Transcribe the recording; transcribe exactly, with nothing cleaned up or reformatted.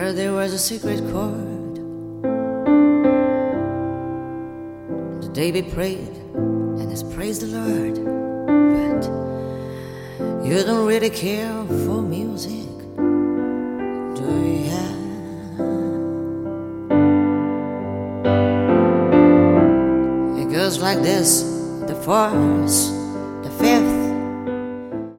heard there was a secret chord the day we prayed, and it's praise the Lord. But you don't really care for music, do you? It goes like this: the fourth, the fifth,